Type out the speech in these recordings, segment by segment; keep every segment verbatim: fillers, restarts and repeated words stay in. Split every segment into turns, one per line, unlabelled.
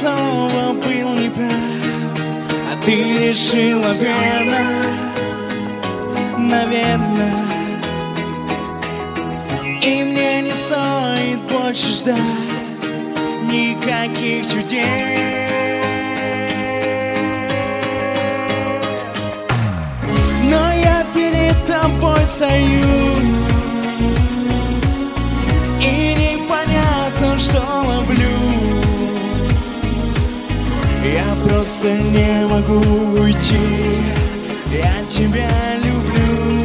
снова был неправ, а ты решила верно, наверное. И мне не стоит больше ждать никаких чудес. Но я перед тобой стою, и непонятно, что ловлю. Я просто не могу уйти, я тебя люблю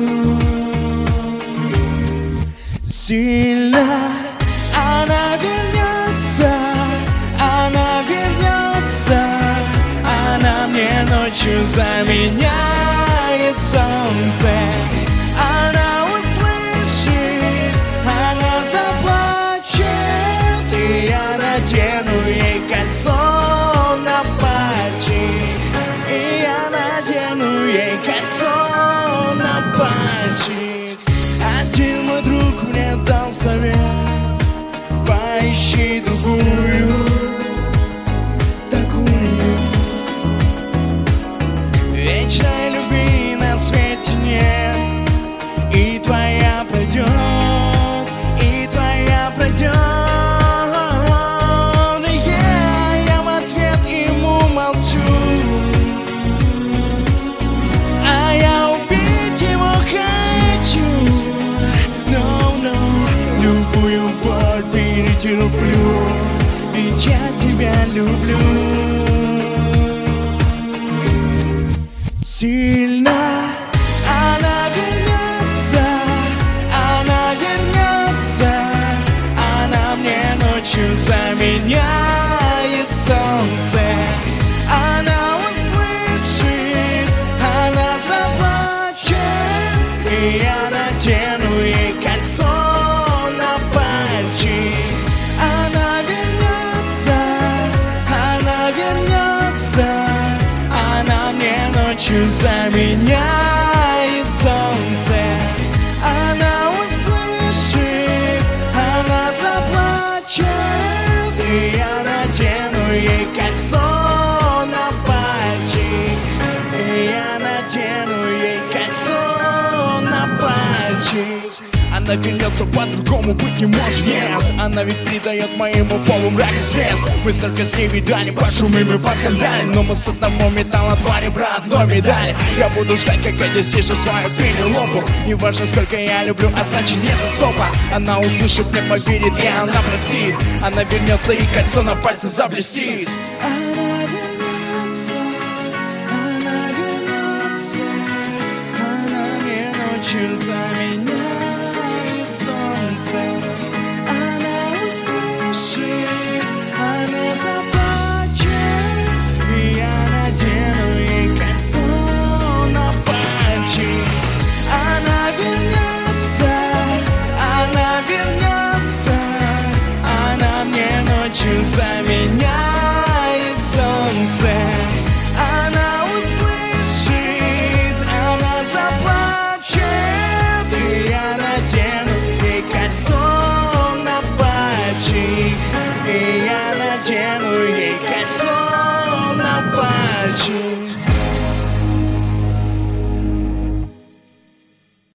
сильно. Она вернется, она вернется, она мне ночью заменяет солнце. Она услышит, она заплачет, и я надену ей кольцо на пальчик, и я надену ей кольцо на пальчик. Один мой друг мне дал совет: поищи другую, такую. Вечной любви на свете нет, и твоя пройдет, и твоя пройдет. Yeah, я в ответ ему молчу, а я убить его хочу. No, no, любую боль перетерплю, ведь я тебя люблю сильно. Она вернется, она вернется, она мне ночью заменяет солнце. Она услышит, она заплачет, и я надену ей кольцо на пальчик. Она вернется, она вернется, она мне ночью заменяет солнце. Она услышит, она заплачет, и я надену ей кольцо на пальчик, и я надену ей кольцо на пальчик. Она вернется, по-другому быть не может, нет. Она ведь придает моему полу мрак и свет. Мы столько с ней видали, пошумим и поскандалим, но мы с одного металла два ребра одной медали. Я буду ждать, когда достижу свою Пенелопу. Неважно, сколько я люблю, а значит нет стопа. Она услышит, мне поверит, и она простит. Она вернется, и кольцо на пальце заблестит. Она вернется, она вернется, она мне ночью заменяет солнце. Она услышит, она заплачет, и я надену ей кольцо на пальчик. Она вернется, она вернется, она мне ночью заменяет солнце. Она услышит, она заплачет, и я надену ей кольцо на пальчик, и я надену ей кольцо